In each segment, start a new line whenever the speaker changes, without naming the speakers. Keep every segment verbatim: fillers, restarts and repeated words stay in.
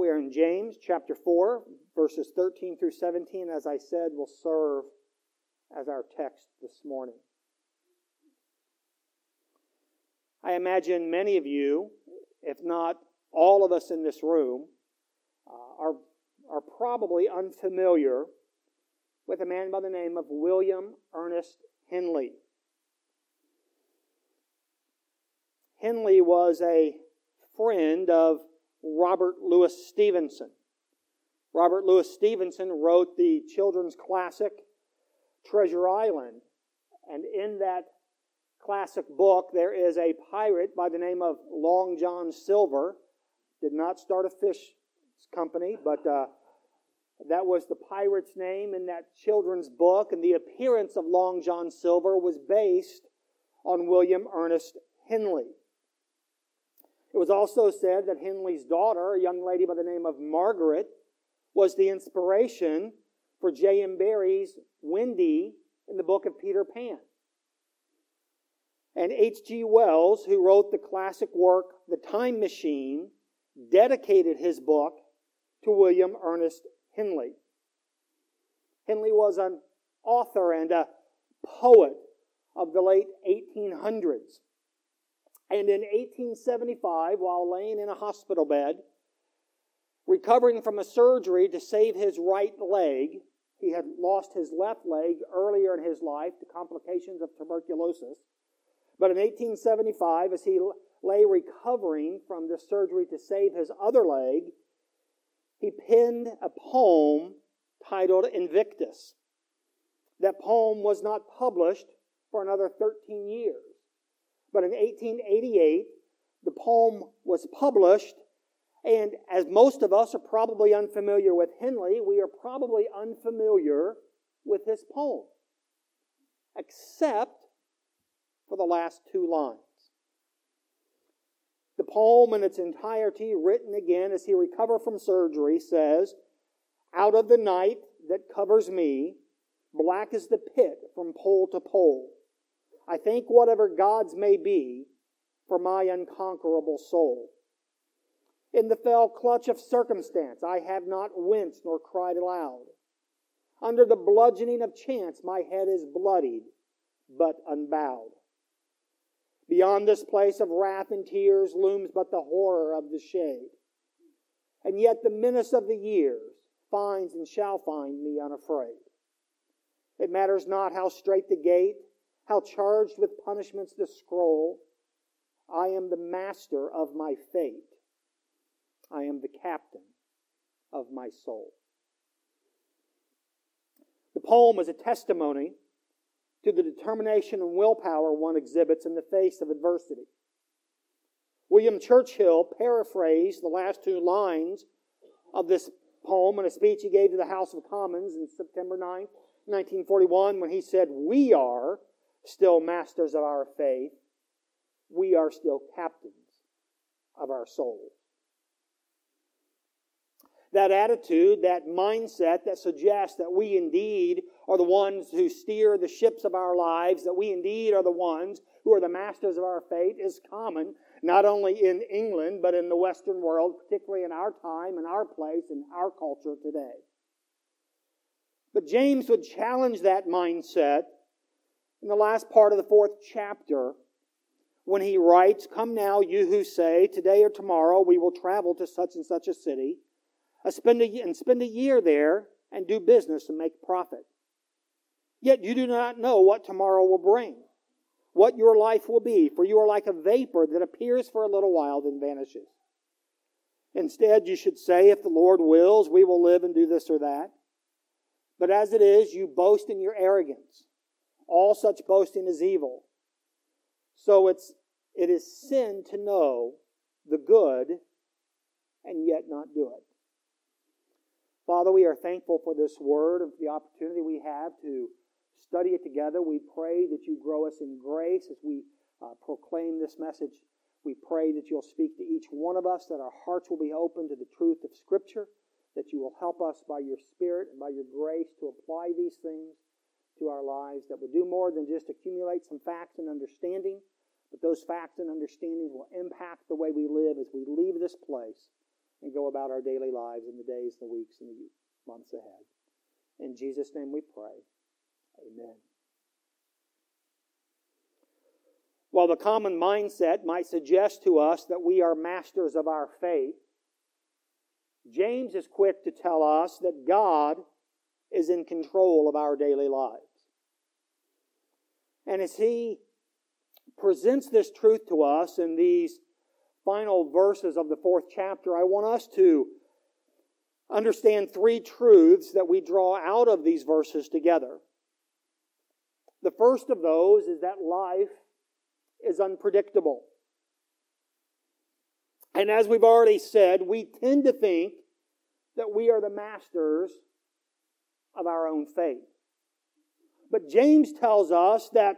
We are in James chapter four, verses thirteen through seventeen, as I said, will serve as our text this morning. I imagine many of you, if not all of us in this room, uh, are, are probably unfamiliar with a man by the name of William Ernest Henley. Henley was a friend of Robert Louis Stevenson. Robert Louis Stevenson wrote the children's classic Treasure Island, and in that classic book there is a pirate by the name of Long John Silver. Did not start a fish company, but uh, that was the pirate's name in that children's book, and the appearance of Long John Silver was based on William Ernest Henley. It was also said that Henley's daughter, a young lady by the name of Margaret, was the inspiration for J M Barrie's Wendy in the book of Peter Pan. And H G Wells, who wrote the classic work The Time Machine, dedicated his book to William Ernest Henley. Henley was an author and a poet of the late eighteen hundreds. And in eighteen seventy-five, while laying in a hospital bed, recovering from a surgery to save his right leg, he had lost his left leg earlier in his life to complications of tuberculosis. But in eighteen seventy-five, as he lay recovering from the surgery to save his other leg, he penned a poem titled Invictus. That poem was not published for another thirteen years. But in eighteen eighty-eight, the poem was published, and as most of us are probably unfamiliar with Henley, we are probably unfamiliar with his poem, except for the last two lines. The poem in its entirety, written again as he recovered from surgery, says, "Out of the night that covers me, black is the pit from pole to pole. I thank whatever gods may be for my unconquerable soul. In the fell clutch of circumstance, I have not winced nor cried aloud. Under the bludgeoning of chance, my head is bloodied, but unbowed. Beyond this place of wrath and tears looms but the horror of the shade. And yet the menace of the years finds and shall find me unafraid. It matters not how strait the gate, how charged with punishments the scroll. I am the master of my fate. I am the captain of my soul." The poem is a testimony to the determination and willpower one exhibits in the face of adversity. William Churchill paraphrased the last two lines of this poem in a speech he gave to the House of Commons on September ninth, nineteen forty-one, when he said, "We are still masters of our faith. We are still captains of our souls." That attitude, that mindset that suggests that we indeed are the ones who steer the ships of our lives, that we indeed are the ones who are the masters of our fate, is common not only in England, but in the Western world, particularly in our time, in our place, in our culture today. But James would challenge that mindset in the last part of the fourth chapter when he writes, "Come now, you who say, today or tomorrow we will travel to such and such a city, and spend a, and spend a year there and do business and make profit. Yet you do not know what tomorrow will bring, what your life will be, for you are like a vapor that appears for a little while then vanishes. Instead, you should say, if the Lord wills, we will live and do this or that. But as it is, you boast in your arrogance. All such boasting is evil. So it's it is sin to know the good and yet not do it." Father, we are thankful for this word and for the opportunity we have to study it together. We pray that you grow us in grace as we uh, proclaim this message. We pray that you'll speak to each one of us, that our hearts will be open to the truth of Scripture, that you will help us by your Spirit and by your grace to apply these things to our lives, that will do more than just accumulate some facts and understanding, but those facts and understandings will impact the way we live as we leave this place and go about our daily lives in the days, the weeks, and the months ahead. In Jesus' name we pray. Amen. While the common mindset might suggest to us that we are masters of our fate, James is quick to tell us that God is in control of our daily lives. And as he presents this truth to us in these final verses of the fourth chapter, I want us to understand three truths that we draw out of these verses together. The first of those is that life is unpredictable. And as we've already said, we tend to think that we are the masters of our own fate. But James tells us that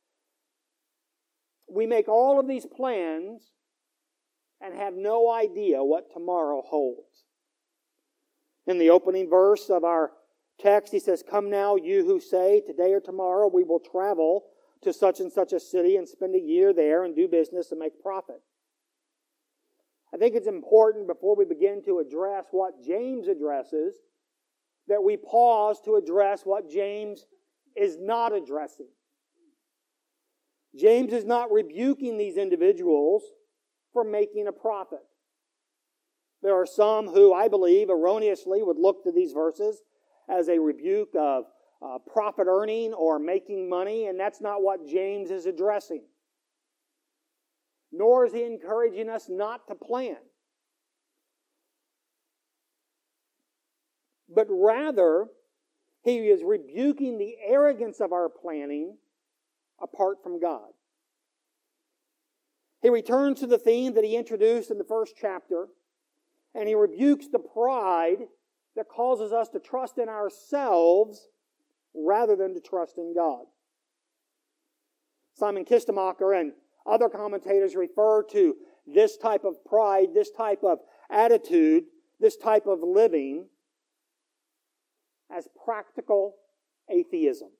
we make all of these plans and have no idea what tomorrow holds. In the opening verse of our text, he says, "Come now, you who say, today or tomorrow we will travel to such and such a city and spend a year there and do business and make profit." I think it's important before we begin to address what James addresses that we pause to address what James is not addressing. James is not rebuking these individuals for making a profit. There are some who, I believe, erroneously would look to these verses as a rebuke of uh, profit earning or making money, and that's not what James is addressing. Nor is he encouraging us not to plan. But rather, he is rebuking the arrogance of our planning apart from God. He returns to the theme that he introduced in the first chapter, and he rebukes the pride that causes us to trust in ourselves rather than to trust in God. Simon Kistemacher and other commentators refer to this type of pride, this type of attitude, this type of living as practical atheism.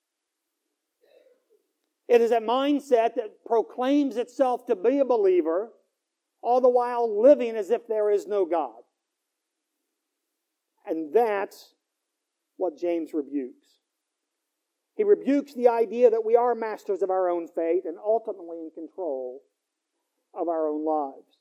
It is a mindset that proclaims itself to be a believer, all the while living as if there is no God. And that's what James rebukes. He rebukes the idea that we are masters of our own fate and ultimately in control of our own lives.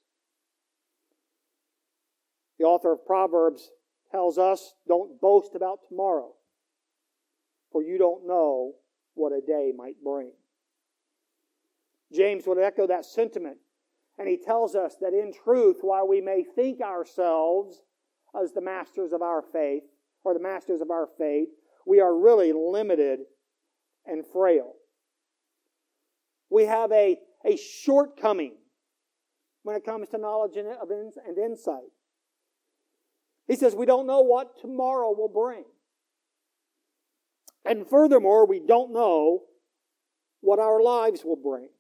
The author of Proverbs tells us, don't boast about tomorrow, for you don't know what a day might bring. James would echo that sentiment, and he tells us that in truth, while we may think ourselves as the masters of our faith, or the masters of our fate, we are really limited and frail. We have a, a shortcoming when it comes to knowledge and, and insight. He says we don't know what tomorrow will bring. And furthermore, we don't know what our lives will bring.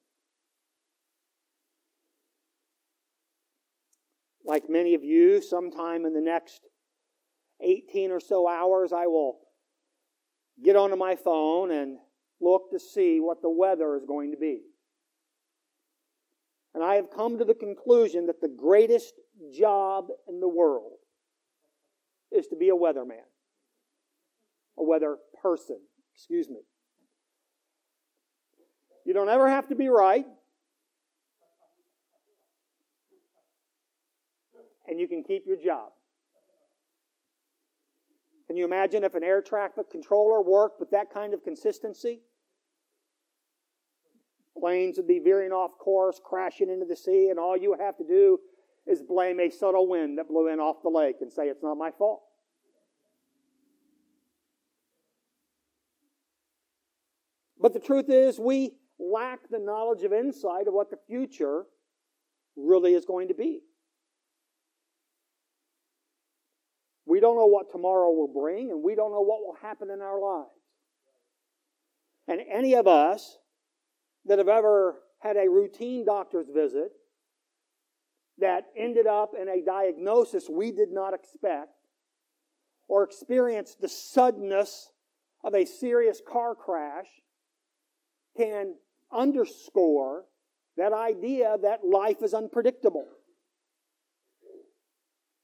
Like many of you, sometime in the next eighteen or so hours, I will get onto my phone and look to see what the weather is going to be. And I have come to the conclusion that the greatest job in the world is to be a weatherman. A weather person, excuse me. You don't ever have to be right. And you can keep your job. Can you imagine if an air traffic controller worked with that kind of consistency? Planes would be veering off course, crashing into the sea, and all you have to do is blame a subtle wind that blew in off the lake and say, it's not my fault. But the truth is, we lack the knowledge of insight of what the future really is going to be. We don't know what tomorrow will bring, and we don't know what will happen in our lives. And any of us that have ever had a routine doctor's visit that ended up in a diagnosis we did not expect, or experienced the suddenness of a serious car crash, can underscore that idea that life is unpredictable.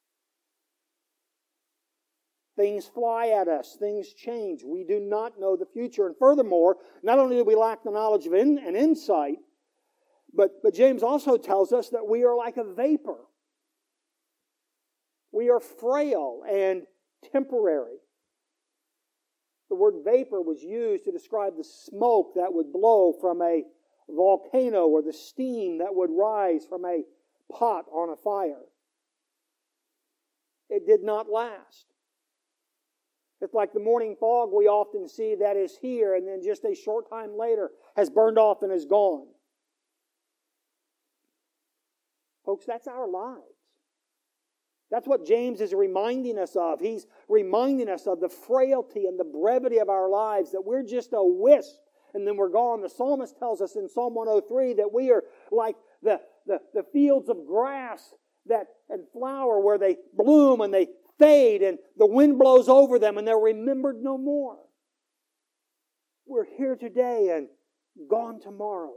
Things fly at us. Things change. We do not know the future. And furthermore, not only do we lack the knowledge of in, and insight, but, but James also tells us that we are like a vapor. We are frail and temporary. The word vapor was used to describe the smoke that would blow from a volcano or the steam that would rise from a pot on a fire. It did not last. It's like the morning fog we often see that is here and then just a short time later has burned off and is gone. Folks, that's our lives. That's what James is reminding us of. He's reminding us of the frailty and the brevity of our lives, that we're just a wisp and then we're gone. The psalmist tells us in Psalm one oh three that we are like the, the, the fields of grass that and flower where they bloom and they fade and the wind blows over them and they're remembered no more. We're here today and gone tomorrow.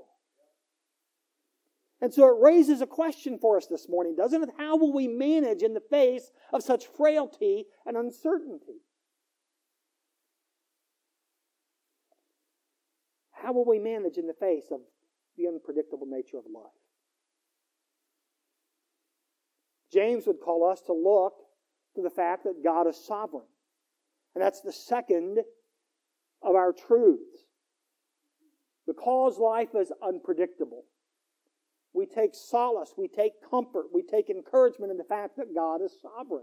And so it raises a question for us this morning, doesn't it? How will we manage in the face of such frailty and uncertainty? How will we manage in the face of the unpredictable nature of life? James would call us to look to the fact that God is sovereign. And that's the second of our truths. Because life is unpredictable, we take solace, we take comfort, we take encouragement in the fact that God is sovereign.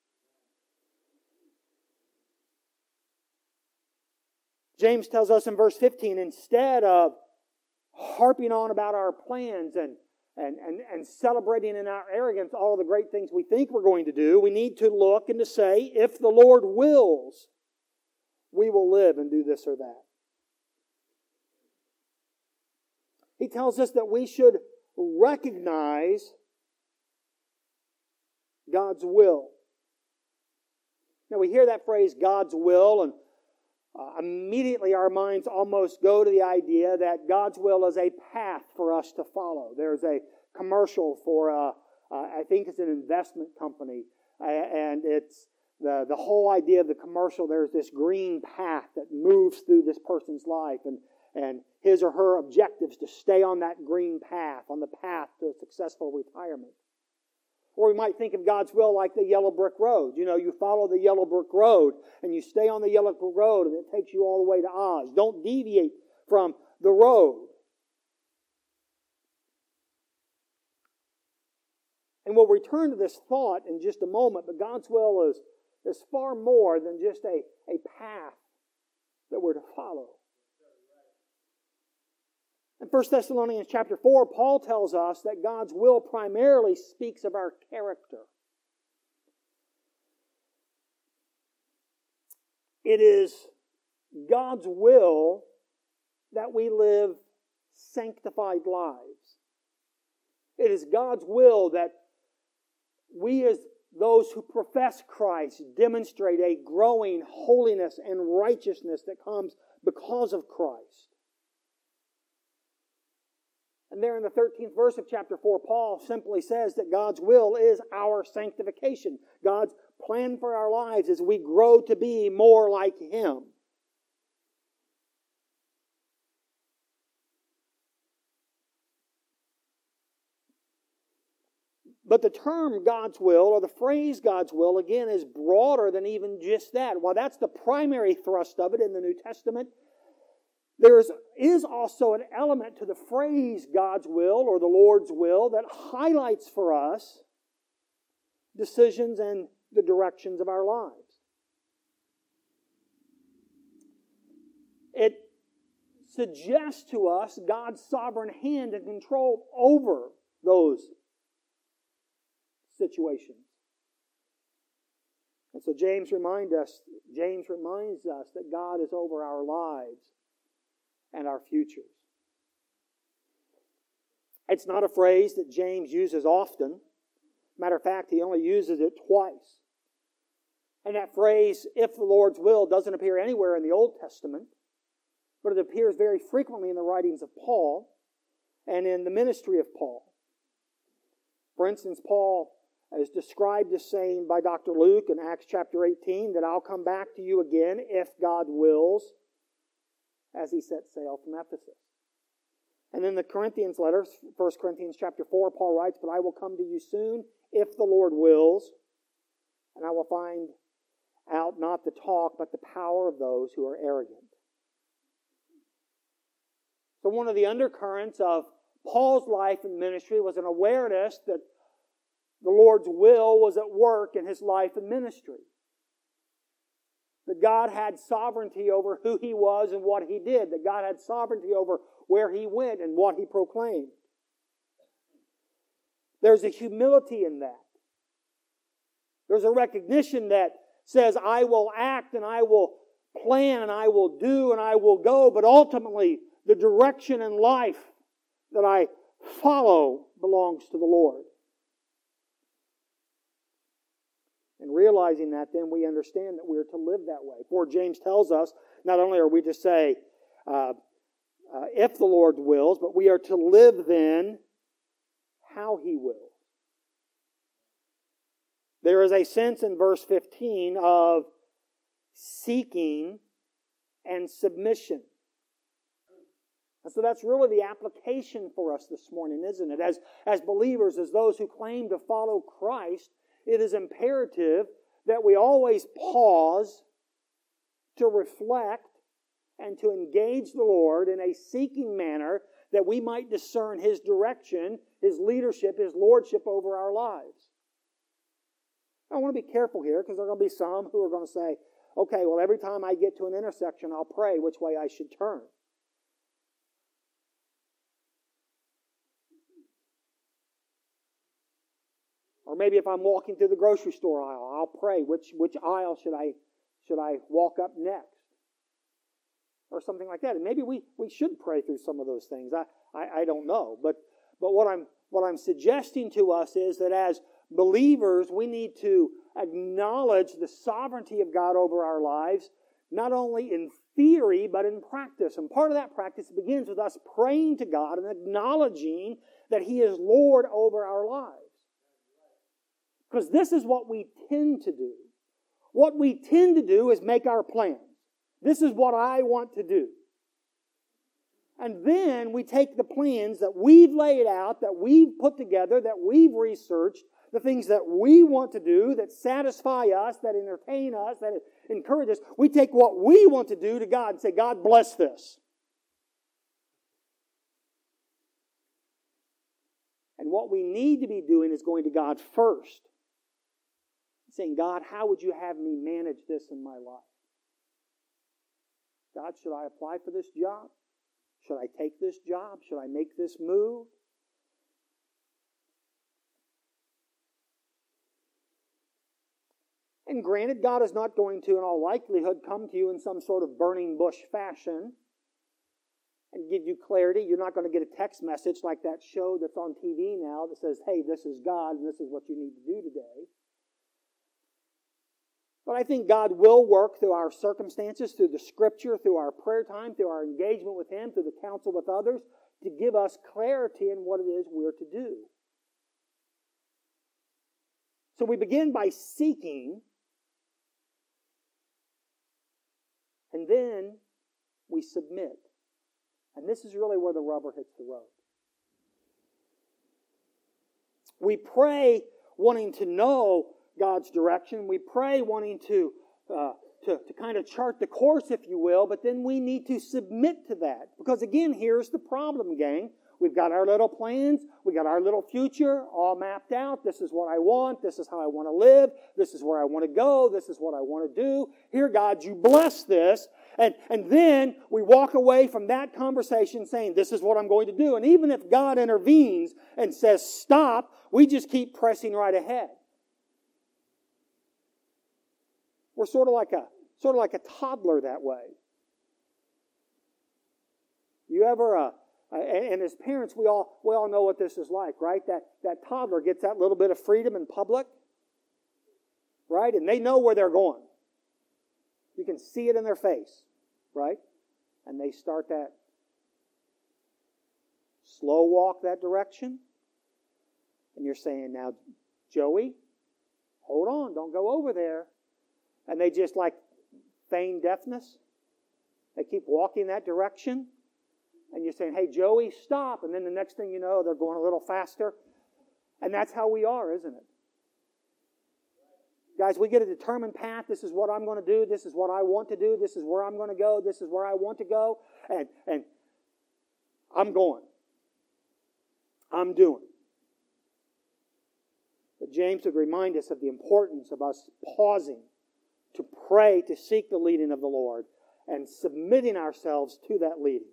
James tells us in verse fifteen, instead of harping on about our plans and, and, and, and celebrating in our arrogance all the great things we think we're going to do, we need to look and to say, if the Lord wills, we will live and do this or that. He tells us that we should recognize God's will. Now we hear that phrase, God's will, and uh, immediately our minds almost go to the idea that God's will is a path for us to follow. There's a commercial for, uh, uh, I think it's an investment company, uh, and it's the, the whole idea of the commercial, there's this green path that moves through this person's life, and And his or her objectives to stay on that green path, on the path to a successful retirement. Or we might think of God's will like the yellow brick road. You know, you follow the yellow brick road and you stay on the yellow brick road and it takes you all the way to Oz. Don't deviate from the road. And we'll return to this thought in just a moment, but God's will is, is far more than just a, a path that we're to follow. In First Thessalonians chapter four, Paul tells us that God's will primarily speaks of our character. It is God's will that we live sanctified lives. It is God's will that we as those who profess Christ demonstrate a growing holiness and righteousness that comes because of Christ. And there in the thirteenth verse of chapter four, Paul simply says that God's will is our sanctification. God's plan for our lives is we grow to be more like Him. But the term God's will, or the phrase God's will, again, is broader than even just that. While that's the primary thrust of it in the New Testament, there is, is also an element to the phrase God's will or the Lord's will that highlights for us decisions and the directions of our lives. It suggests to us God's sovereign hand and control over those situations. And so James reminds us, James reminds us that God is over our lives and our futures. It's not a phrase that James uses often. Matter of fact, he only uses it twice. And that phrase, if the Lord's will, doesn't appear anywhere in the Old Testament, but it appears very frequently in the writings of Paul and in the ministry of Paul. For instance, Paul is described as saying by Doctor Luke in Acts chapter eighteen that I'll come back to you again if God wills, as he set sail from Ephesus. And then the Corinthians letter, First Corinthians chapter four, Paul writes, but I will come to you soon if the Lord wills, and I will find out not the talk, but the power of those who are arrogant. So one of the undercurrents of Paul's life and ministry was an awareness that the Lord's will was at work in his life and ministry. That God had sovereignty over who he was and what he did. That God had sovereignty over where he went and what he proclaimed. There's a humility in that. There's a recognition that says, I will act and I will plan and I will do and I will go, but ultimately the direction in life that I follow belongs to the Lord. And realizing that, then we understand that we are to live that way. For James tells us, not only are we to say, uh, uh, if the Lord wills, but we are to live then how He wills. There is a sense in verse fifteen of seeking and submission. And so that's really the application for us this morning, isn't it? As, as believers, as those who claim to follow Christ, it is imperative that we always pause to reflect and to engage the Lord in a seeking manner that we might discern His direction, His leadership, His lordship over our lives. I want to be careful here because there are going to be some who are going to say, okay, well, every time I get to an intersection, I'll pray which way I should turn. Or maybe if I'm walking through the grocery store aisle, I'll pray which, which aisle should I, should I walk up next. Or something like that. And maybe we, we should pray through some of those things. I, I, I don't know. But, but what I'm, what I'm suggesting to us is that as believers, we need to acknowledge the sovereignty of God over our lives, not only in theory, but in practice. And part of that practice begins with us praying to God and acknowledging that He is Lord over our lives. Because this is what we tend to do. What we tend to do is make our plans. This is what I want to do. And then we take the plans that we've laid out, that we've put together, that we've researched, the things that we want to do, that satisfy us, that entertain us, that encourage us. We take what we want to do to God and say, God, bless this. And what we need to be doing is going to God first. Saying, God, how would you have me manage this in my life? God, should I apply for this job? Should I take this job? Should I make this move? And granted, God is not going to, in all likelihood, come to you in some sort of burning bush fashion and give you clarity. You're not going to get a text message like that show that's on T V now that says, hey, this is God and this is what you need to do today. But I think God will work through our circumstances, through the Scripture, through our prayer time, through our engagement with Him, through the counsel with others, to give us clarity in what it is we're to do. So we begin by seeking, and then we submit. And this is really where the rubber hits the road. We pray wanting to know God's direction. We pray wanting to, uh, to, to kind of chart the course, if you will, but then we need to submit to that. Because again, here's the problem, gang. We've got our little plans. We got our little future all mapped out. This is what I want. This is how I want to live. This is where I want to go. This is what I want to do. Here, God, you bless this. And, and then we walk away from that conversation saying, this is what I'm going to do. And even if God intervenes and says, stop, we just keep pressing right ahead. We're sort of like a sort of like a toddler that way. You ever, uh, and as parents, we all we all know what this is like, right? That that toddler gets that little bit of freedom in public, right? And they know where they're going. You can see it in their face, right? And they start that slow walk that direction. And you're saying, now, Joey, hold on, don't go over there. And they just like feign deafness. They keep walking that direction. And you're saying, hey, Joey, stop. And then the next thing you know, they're going a little faster. And that's how we are, isn't it? Guys, we get a determined path. This is what I'm going to do. This is what I want to do. This is where I'm going to go. This is where I want to go. And, and I'm going. I'm doing. But James would remind us of the importance of us pausing to pray, to seek the leading of the Lord, and submitting ourselves to that leading.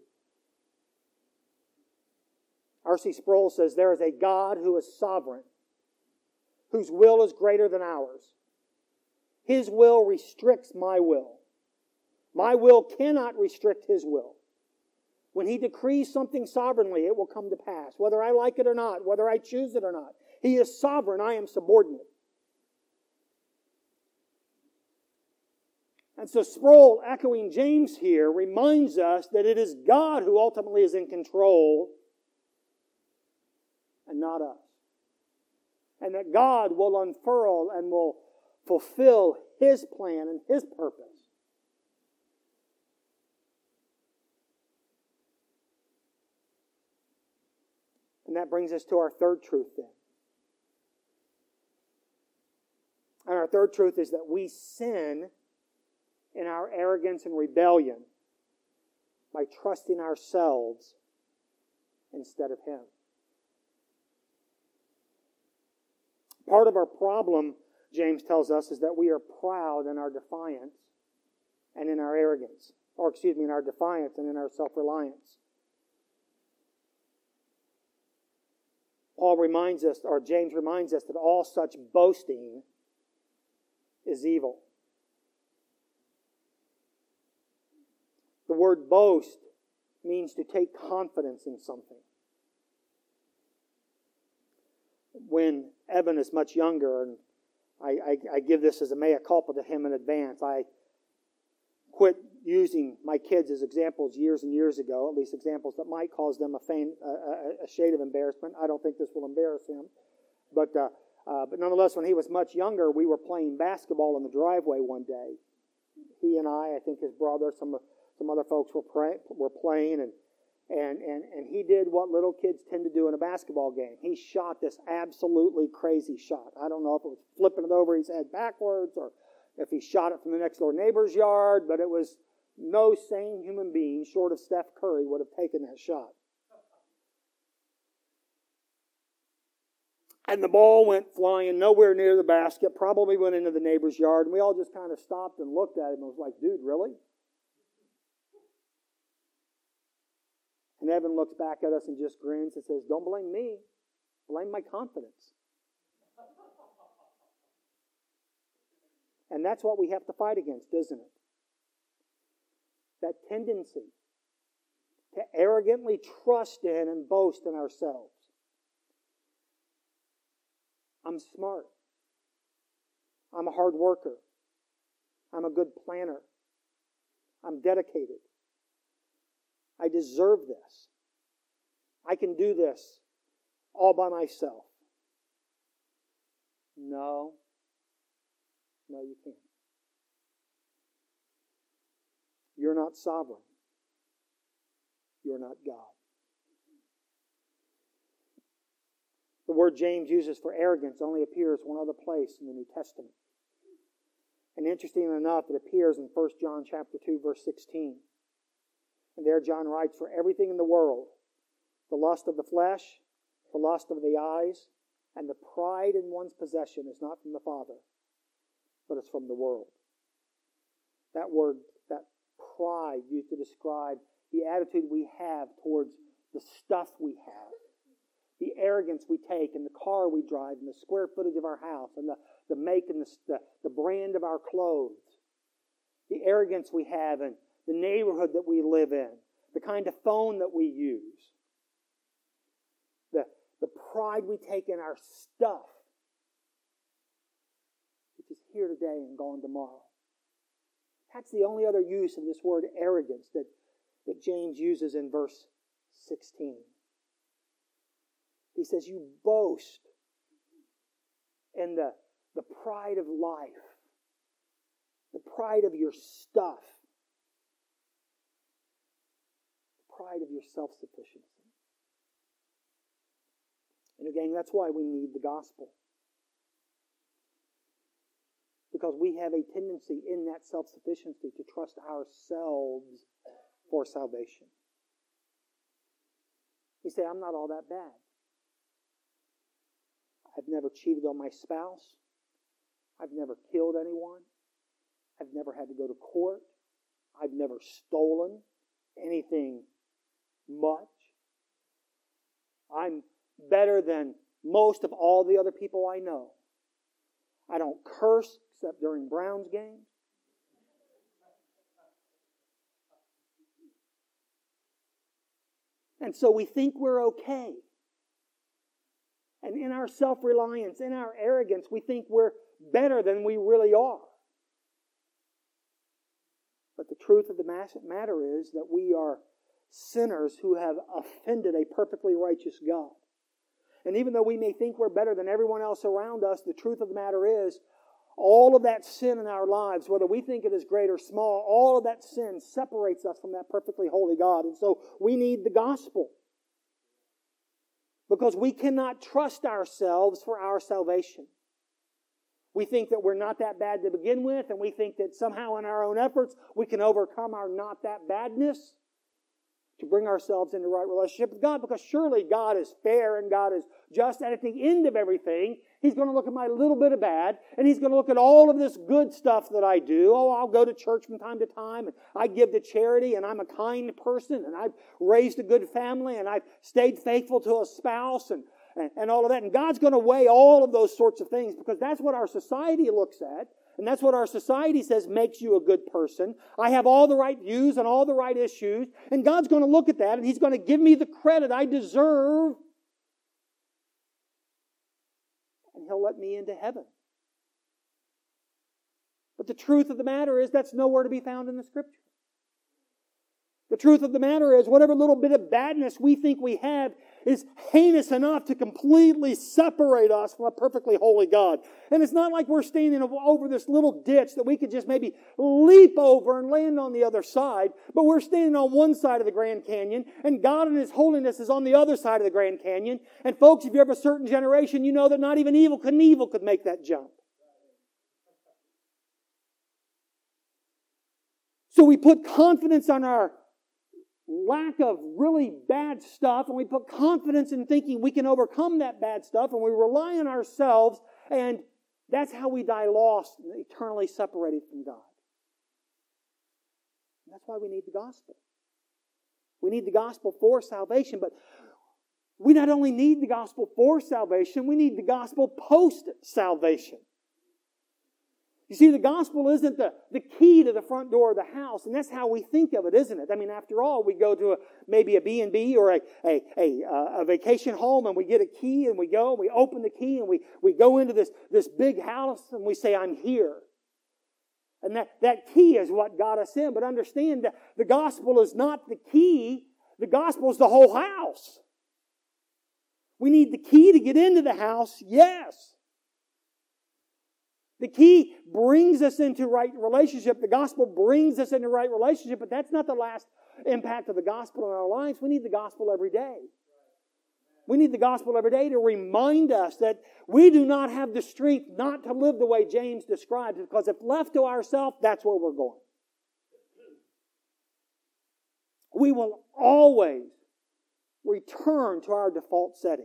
R C Sproul says, there is a God who is sovereign, whose will is greater than ours. His will restricts my will. My will cannot restrict His will. When He decrees something sovereignly, it will come to pass, whether I like it or not, whether I choose it or not. He is sovereign, I am subordinate. And so Sproul, echoing James here, reminds us that it is God who ultimately is in control and not us. And that God will unfurl and will fulfill His plan and His purpose. And that brings us to our third truth then. And our third truth is that we sin in our arrogance and rebellion by trusting ourselves instead of Him. Part of our problem, James tells us, is that we are proud in our defiance and in our arrogance. Or excuse me, in our defiance and in our self-reliance. Paul reminds us, or James reminds us, that all such boasting is evil. The word boast means to take confidence in something. When Evan is much younger, and I, I, I give this as a mea culpa to him in advance, I quit using my kids as examples years and years ago, at least examples that might cause them a, faint, a, a, a shade of embarrassment. I don't think this will embarrass him. But, uh, uh, but nonetheless, when he was much younger, we were playing basketball in the driveway one day. He and I, I think his brother, some some other folks were, pray, were playing, and And, and, and he did what little kids tend to do in a basketball game. He shot this absolutely crazy shot. I don't know if it was flipping it over his head backwards or if he shot it from the next door neighbor's yard, but it was no sane human being short of Steph Curry would have taken that shot. And the ball went flying nowhere near the basket, probably went into the neighbor's yard, and we all just kind of stopped and looked at him and was like, dude, really? And Evan looks back at us and just grins and says, don't blame me. Blame my confidence. And that's what we have to fight against, isn't it? That tendency to arrogantly trust in and boast in ourselves. I'm smart. I'm a hard worker. I'm a good planner. I'm dedicated. I deserve this. I can do this all by myself. No. No, you can't. You're not sovereign. You're not God. The word James uses for arrogance only appears one other place in the New Testament. And interestingly enough, it appears in First John chapter two, verse sixteen. And there John writes, for everything in the world, the lust of the flesh, the lust of the eyes, and the pride in one's possession is not from the Father, but it's from the world. That word, that pride used to describe the attitude we have towards the stuff we have, the arrogance we take in the car we drive, and the square footage of our house, and the, the make and the, the, the brand of our clothes, the arrogance we have in the neighborhood that we live in, the kind of phone that we use, the, the pride we take in our stuff, which is here today and gone tomorrow. That's the only other use of this word arrogance that, that James uses in verse sixteen. He says, you boast in the, the pride of life, the pride of your stuff, the pride of your self-sufficiency. And again, that's why we need the gospel. Because we have a tendency in that self-sufficiency to trust ourselves for salvation. You say, I'm not all that bad. I've never cheated on my spouse. I've never killed anyone. I've never had to go to court. I've never stolen anything much. I'm better than most of all the other people I know. I don't curse except during Browns games. And so we think we're okay. And in our self-reliance, in our arrogance, we think we're better than we really are. But the truth of the matter is that we are sinners who have offended a perfectly righteous God. And even though we may think we're better than everyone else around us, the truth of the matter is, all of that sin in our lives, whether we think it is great or small, all of that sin separates us from that perfectly holy God. And so we need the gospel. Because we cannot trust ourselves for our salvation. We think that we're not that bad to begin with, and we think that somehow in our own efforts we can overcome our not that badness to bring ourselves into right relationship with God. Because surely God is fair and God is just, and at the end of everything, He's going to look at my little bit of bad, and He's going to look at all of this good stuff that I do. Oh, I'll go to church from time to time, and I give to charity, and I'm a kind person, and I've raised a good family, and I've stayed faithful to a spouse, and, and, and all of that. And God's going to weigh all of those sorts of things, because that's what our society looks at, and that's what our society says makes you a good person. I have all the right views and all the right issues, and God's going to look at that, and He's going to give me the credit I deserve, and He'll let me into heaven. But the truth of the matter is that's nowhere to be found in the Scripture. The truth of the matter is whatever little bit of badness we think we have is heinous enough to completely separate us from a perfectly holy God. And it's not like we're standing over this little ditch that we could just maybe leap over and land on the other side, but we're standing on one side of the Grand Canyon, and God in His holiness is on the other side of the Grand Canyon. And folks, if you're of a certain generation, you know that not even evil could evil could make that jump. So we put confidence on our lack of really bad stuff, and we put confidence in thinking we can overcome that bad stuff, and we rely on ourselves, and that's how we die lost and eternally separated from God. And that's why we need the gospel. We need the gospel for salvation, but we not only need the gospel for salvation, we need the gospel post-salvation. You see, the gospel isn't the, the key to the front door of the house, and that's how we think of it, isn't it? I mean, after all, we go to a, maybe a B and B or a, a, a, a vacation home, and we get a key, and we go, and we open the key, and we, we go into this, this big house, and we say, I'm here. And that, that key is what got us in. But understand that the gospel is not the key. The gospel is the whole house. We need the key to get into the house, yes. The key brings us into right relationship. The gospel brings us into right relationship, but that's not the last impact of the gospel in our lives. We need the gospel every day. We need the gospel every day to remind us that we do not have the strength not to live the way James describes, because if left to ourselves, that's where we're going. We will always return to our default settings.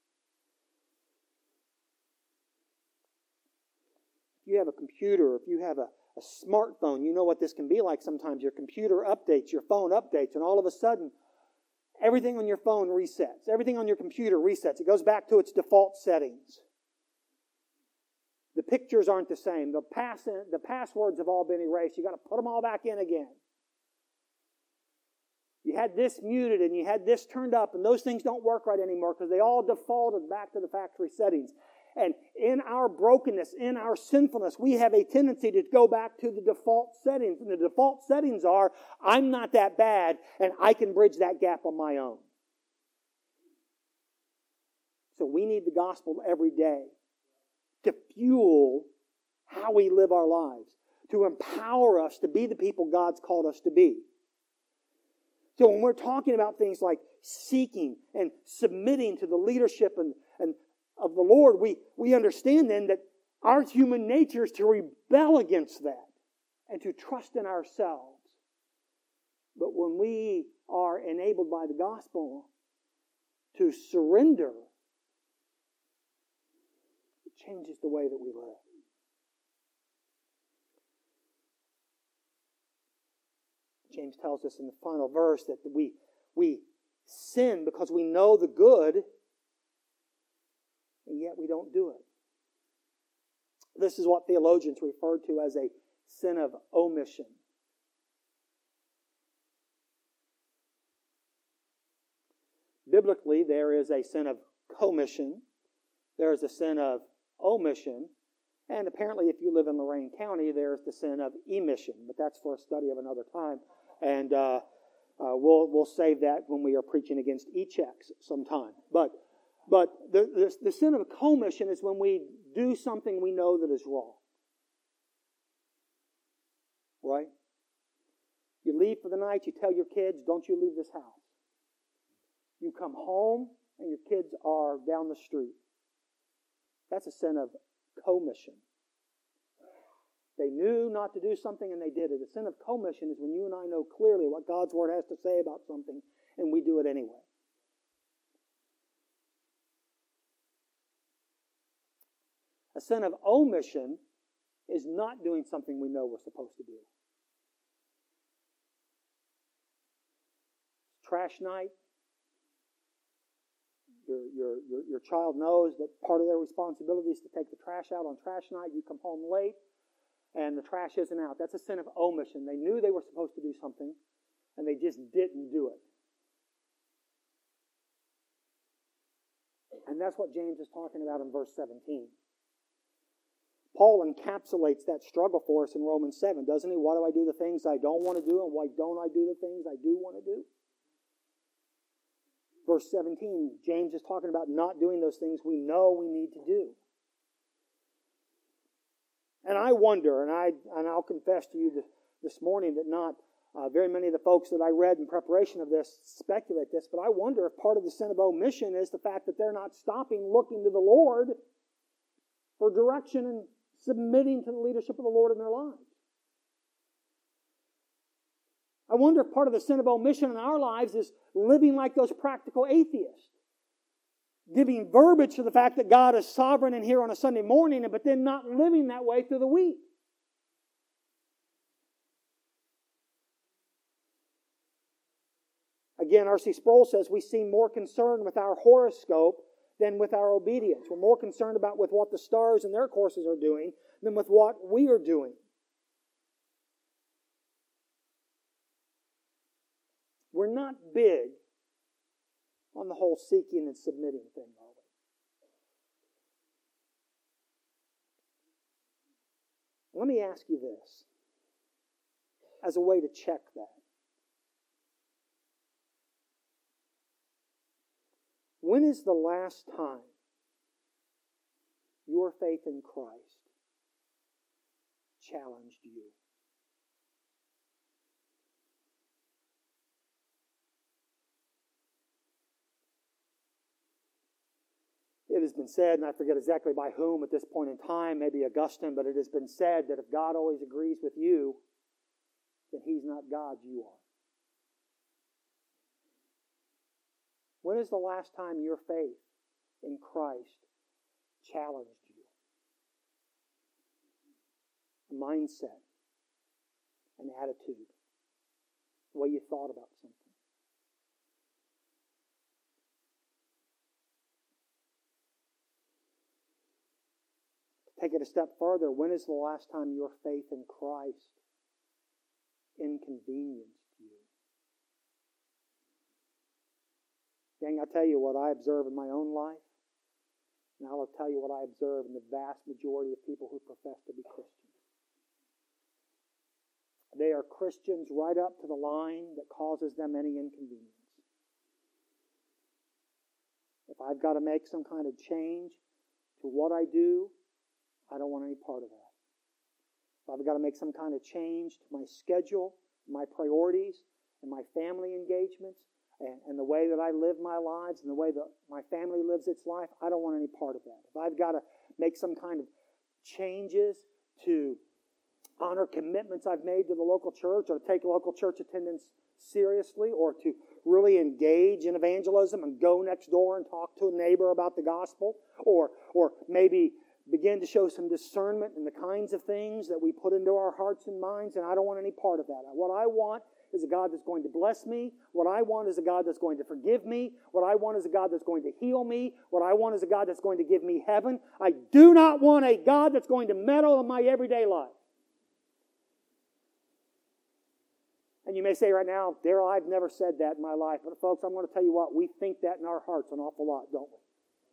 If you have a computer, if you have a, a smartphone, you know what this can be like sometimes. Your computer updates, your phone updates, and all of a sudden, everything on your phone resets. Everything on your computer resets. It goes back to its default settings. The pictures aren't the same. The, pass, the passwords have all been erased. You've got to put them all back in again. You had this muted and you had this turned up, and those things don't work right anymore because they all defaulted back to the factory settings. And in our brokenness, in our sinfulness, we have a tendency to go back to the default settings. And the default settings are, I'm not that bad, and I can bridge that gap on my own. So we need the gospel every day to fuel how we live our lives, to empower us to be the people God's called us to be. So when we're talking about things like seeking and submitting to the leadership and, and of the Lord, we, we understand then that our human nature is to rebel against that and to trust in ourselves. But when we are enabled by the gospel to surrender, it changes the way that we live. James tells us in the final verse that we, we sin because we know the good, and yet we don't do it. This is what theologians refer to as a sin of omission. Biblically, there is a sin of commission. There is a sin of omission. And apparently, if you live in Lorain County, there's the sin of emission. But that's for a study of another time. And uh, uh, we'll we'll save that when we are preaching against e-checks sometime. But but the, the, the sin of commission is when we do something we know that is wrong. Right? You leave for the night, you tell your kids, don't you leave this house. You come home and your kids are down the street. That's a sin of commission. They knew not to do something and they did it. The sin of commission is when you and I know clearly what God's Word has to say about something and we do it anyway. A sin of omission is not doing something we know we're supposed to do. Trash night. Your, your, your, your child knows that part of their responsibility is to take the trash out on trash night. You come home late and the trash isn't out. That's a sin of omission. They knew they were supposed to do something and they just didn't do it. And that's what James is talking about in verse seventeen. Paul encapsulates that struggle for us in Romans seven, doesn't he? Why do I do the things I don't want to do and why don't I do the things I do want to do? Verse seventeen, James is talking about not doing those things we know we need to do. And I wonder, and, I, and I'll confess to you this, this morning that not uh, very many of the folks that I read in preparation of this speculate this, but I wonder if part of the sin of omission is the fact that they're not stopping looking to the Lord for direction and submitting to the leadership of the Lord in their lives. I wonder if part of the sin of omission in our lives is living like those practical atheists, giving verbiage to the fact that God is sovereign and here on a Sunday morning, but then not living that way through the week. Again, R C Sproul says we seem more concerned with our horoscope than with our obedience. We're more concerned about with what the stars in their courses are doing than with what we are doing. We're not big on the whole seeking and submitting thing, are we? Let me ask you this as a way to check that. When is the last time your faith in Christ challenged you? It has been said, and I forget exactly by whom at this point in time, maybe Augustine, but it has been said that if God always agrees with you, then He's not God, you are. When is the last time your faith in Christ challenged you? A mindset, an attitude, the way you thought about something. Take it a step further. When is the last time your faith in Christ inconvenienced you? Gang, I'll tell you what I observe in my own life, and I'll tell you what I observe in the vast majority of people who profess to be Christians. They are Christians right up to the line that causes them any inconvenience. If I've got to make some kind of change to what I do, I don't want any part of that. If I've got to make some kind of change to my schedule, my priorities, and my family engagements, and, and the way that I live my lives, and the way that my family lives its life, I don't want any part of that. If I've got to make some kind of changes to honor commitments I've made to the local church, or to take local church attendance seriously, or to really engage in evangelism and go next door and talk to a neighbor about the gospel, or or maybe begin to show some discernment in the kinds of things that we put into our hearts and minds, and I don't want any part of that. What I want is a God that's going to bless me. What I want is a God that's going to forgive me. What I want is a God that's going to heal me. What I want is a God that's going to give me heaven. I do not want a God that's going to meddle in my everyday life. And you may say right now, Daryl, I've never said that in my life. But folks, I'm going to tell you what, we think that in our hearts an awful lot, don't we?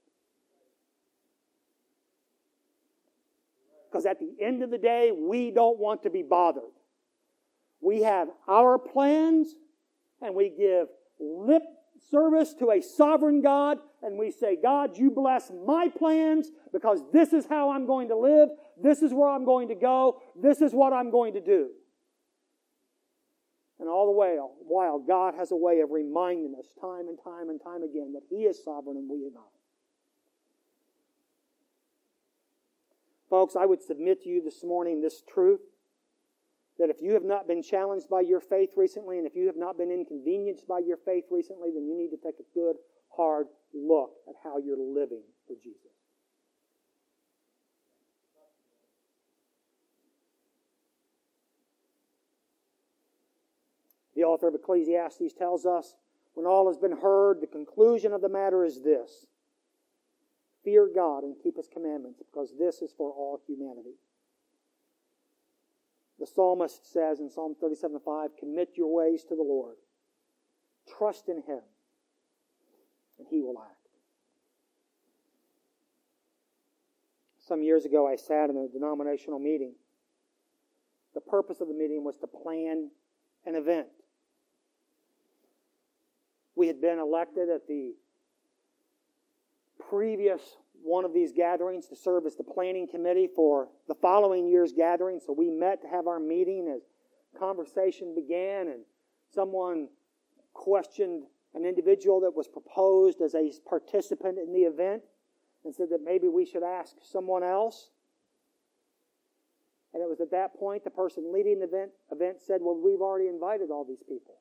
Because at the end of the day, we don't want to be bothered. We have our plans, and we give lip service to a sovereign God, and we say, God, you bless my plans, because this is how I'm going to live, this is where I'm going to go, this is what I'm going to do. And all the while, while God has a way of reminding us time and time and time again that He is sovereign and we are not. Folks, I would submit to you this morning this truth, that if you have not been challenged by your faith recently, and if you have not been inconvenienced by your faith recently, then you need to take a good, hard look at how you're living for Jesus. The author of Ecclesiastes tells us, when all has been heard, the conclusion of the matter is this: fear God and keep His commandments, because this is for all humanity. The psalmist says in Psalm thirty-seven five, commit your ways to the Lord. Trust in Him, and He will act. Some years ago, I sat in a denominational meeting. The purpose of the meeting was to plan an event. We had been elected at the previous one of these gatherings to serve as the planning committee for the following year's gathering. So we met to have our meeting as conversation began, and someone questioned an individual that was proposed as a participant in the event and said that maybe we should ask someone else. And it was at that point the person leading the event, event said, well, we've already invited all these people.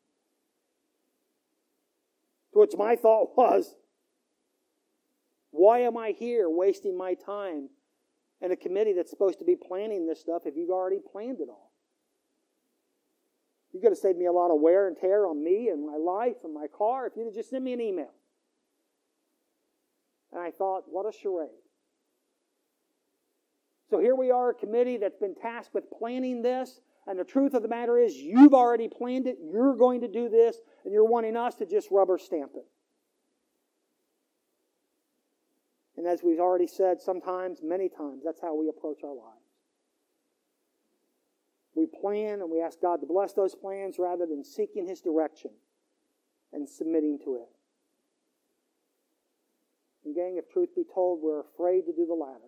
To which my thought was, why am I here wasting my time in a committee that's supposed to be planning this stuff if you've already planned it all? You're going to save me a lot of wear and tear on me and my life and my car if you'd have just sent me an email. And I thought, what a charade. So here we are, a committee that's been tasked with planning this, and the truth of the matter is you've already planned it, you're going to do this, and you're wanting us to just rubber stamp it. And as we've already said, sometimes, many times, that's how we approach our lives. We plan and we ask God to bless those plans rather than seeking His direction and submitting to it. And gang, if truth be told, we're afraid to do the latter,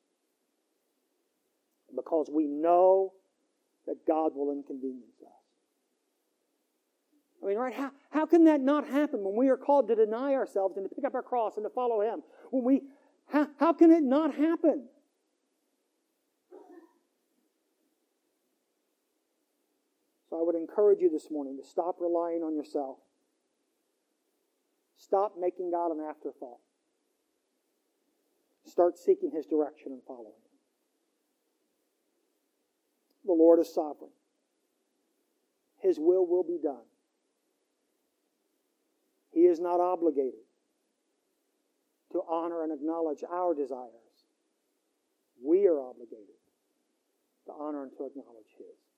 because we know that God will inconvenience us. I mean, right, how, how can that not happen when we are called to deny ourselves and to pick up our cross and to follow Him? When we, how, how can it not happen? So I would encourage you this morning to stop relying on yourself. Stop making God an afterthought. Start seeking His direction and following Him. The Lord is sovereign. His will will be done. He is not obligated to honor and acknowledge our desires. We are obligated to honor and to acknowledge His.